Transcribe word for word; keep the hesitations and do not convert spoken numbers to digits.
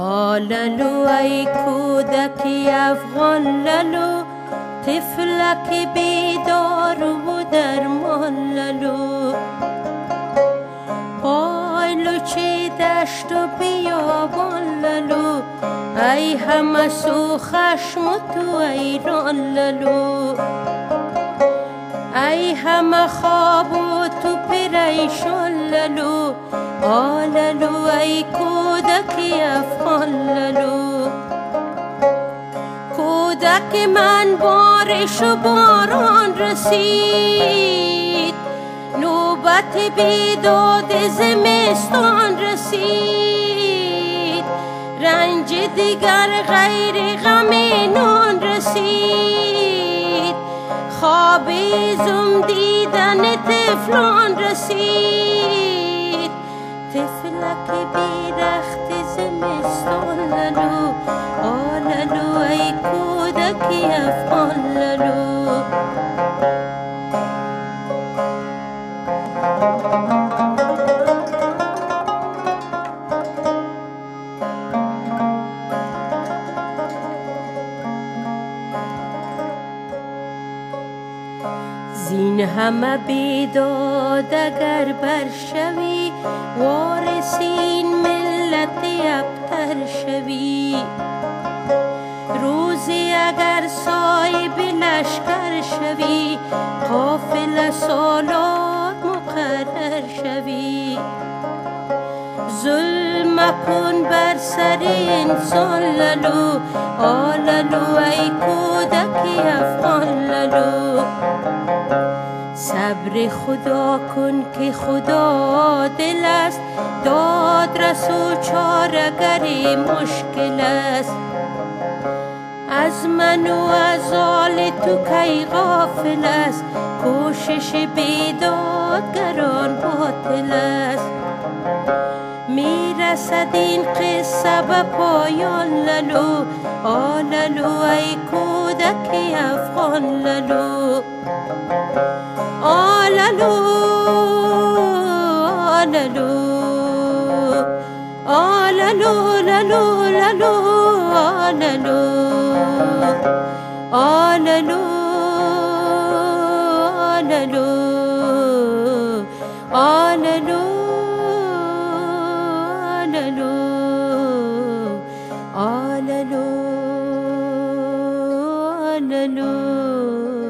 آلالو ای کودکی افغان لالو، طفلک بیدار و درمان لالو. پایلو چه دشت و بیابان لالو، ای همه سو خشم و تو ایران لالو. ای همه خواب و تو پریشان لالو، آلالو ای کودک افغان لالو. کودک من بارش و باران رسید، نوبت بیداد زمستان رسید. رنج دیگر غیر غم نان رسید، خواب زم دیدن طفلان رسید. طفلک بیرخت زمستان لالو، آلالو ای کودک افغان لالو. زین همه بیداد اگر برشوی، وارثین ملت ابتر شوی. روزی اگر صاحب لشکر شوی، قافله سالار مقرر شوی. ظلم کن بر سر انسان لالو، آلالو ای کودک افغان لالو. صبر خدا کن که خدا عادل است، دادرس و چاره‌گر مشکل است. از من و از آل تو کی غافل است، کوشش بیدادگران باطل است. میرسد این قصه به پایان لالو، آلالو ای کودک افغان لالو. آلالو آلالو آلالو لالو لالو آلالو آلالو آلالو آلالو آلالو آلالو آلالو